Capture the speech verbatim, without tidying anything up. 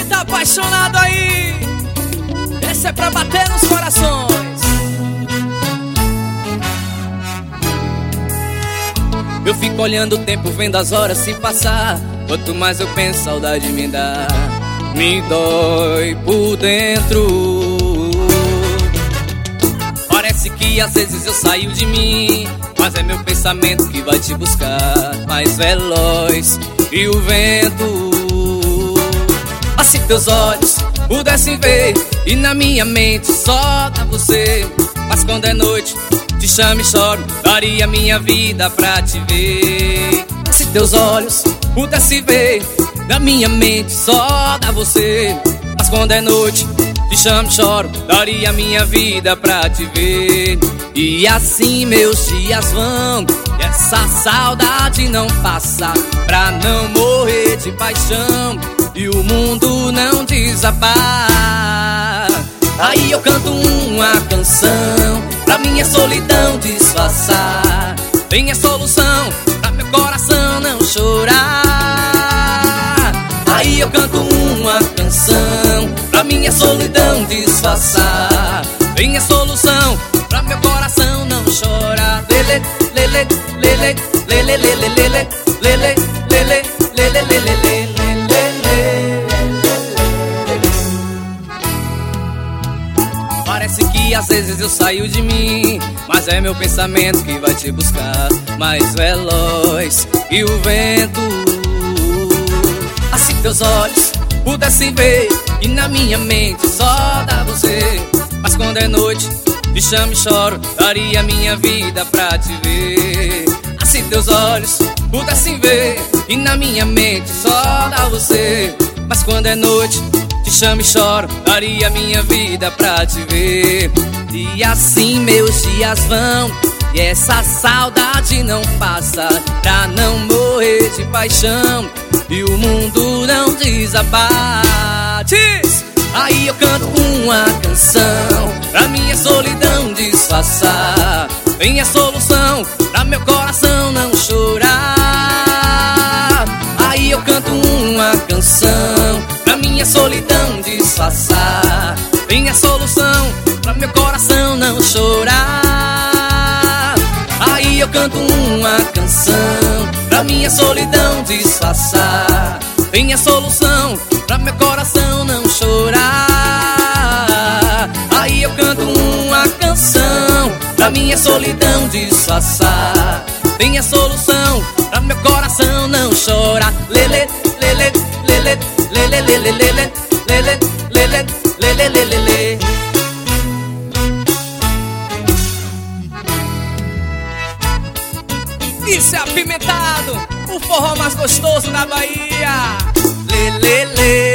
tá apaixonado aí, essa é pra bater nos corações. Eu fico olhando o tempo, vendo as horas se passar. Quanto mais eu penso, saudade me dá, me dói por dentro. Parece que às vezes eu saio de mim, mas é meu pensamento que vai te buscar, mais veloz que o vento. Ah, se teus olhos pudessem ver, e na minha mente só dá você. Mas quando é noite, te chamo e choro, daria minha vida pra te ver. Se teus olhos pudessem ver, na minha mente só dá você. Mas quando é noite, te chamo e choro, daria minha vida pra te ver. E assim meus dias vão, e essa saudade não passa, pra não morrer de paixão e o mundo não desabar. Aí eu canto uma canção pra minha solidão disfarçar. Tem a solução pra meu coração não chorar. Aí eu canto uma canção pra minha solidão disfarçar. Tem a solução pra meu coração não chorar. Lele, lele, lele, lele, lele, lele, lele, lele, lele, lele, lele. Parece que às vezes eu saio de mim, mas é meu pensamento que vai te buscar, mais veloz que o vento. Assim teus olhos pudessem ver, e na minha mente só dá você. Mas quando é noite, te chamo e choro, daria minha vida pra te ver. Assim teus olhos pudessem ver, e na minha mente só dá você. Mas quando é noite, te chamo e choro, daria minha vida pra te ver. E assim meus dias vão, e essa saudade não passa, pra não morrer de paixão e o mundo não desabar. Diz! Aí eu canto uma canção pra minha solidão disfarçar. Vem a solução pra meu coração não chorar. Aí eu canto uma canção pra minha solidão disfarçar. Vem a solução pra meu coração não chorar. Aí eu canto uma canção pra minha solidão disfarçar. Vem a solução pra meu coração não chorar. Aí eu canto uma canção pra minha solidão disfarçar. Vem a solução pra meu coração não chorar. Lele, lele, lele, lele, lele, lele, lele, lele, lele, lele, lele. Isso é apimentado, o forró mais gostoso da Bahia. Lê, lê, lê.